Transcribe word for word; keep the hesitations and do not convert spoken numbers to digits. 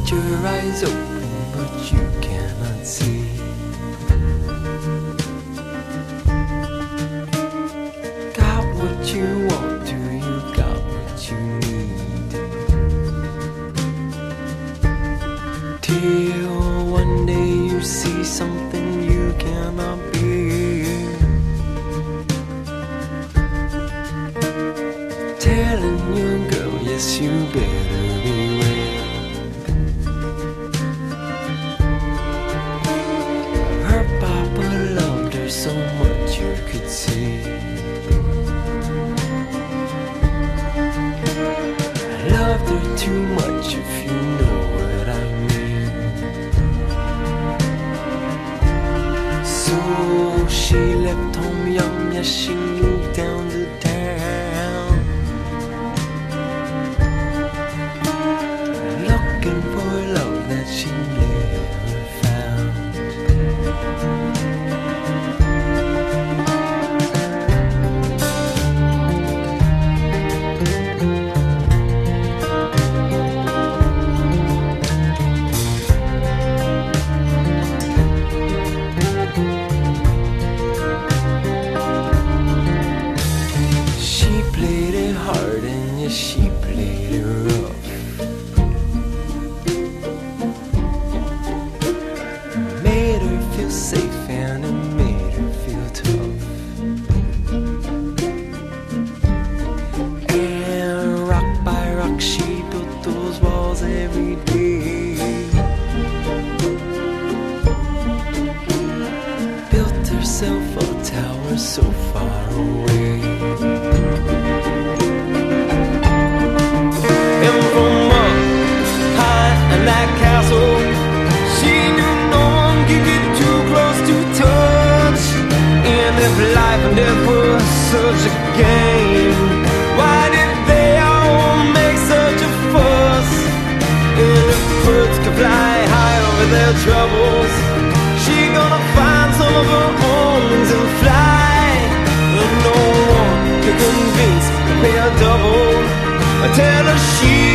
got your eyes open, but you cannot see. Got what you want, do you got what you need? Till one day you see something you cannot be. Telling your girl, yes, you better beware. Her papa loved her so much you could see. I loved her too much, if you know what I mean. So she left home young, yes, she moved down to town, looking for love that she never found. She played it hard and yes, she played it rough. Made her feel safe and it made her feel tough. And rock by rock she built those walls every day. Built herself a tower so far away. And from up high in that castle, she knew no one could get too close to touch. And if life and death was such a game, why did they all make such a fuss? And if birds could fly high over their troubles, she gonna find some of her own wings and fly. And no one could convince, pay a double, or tell her she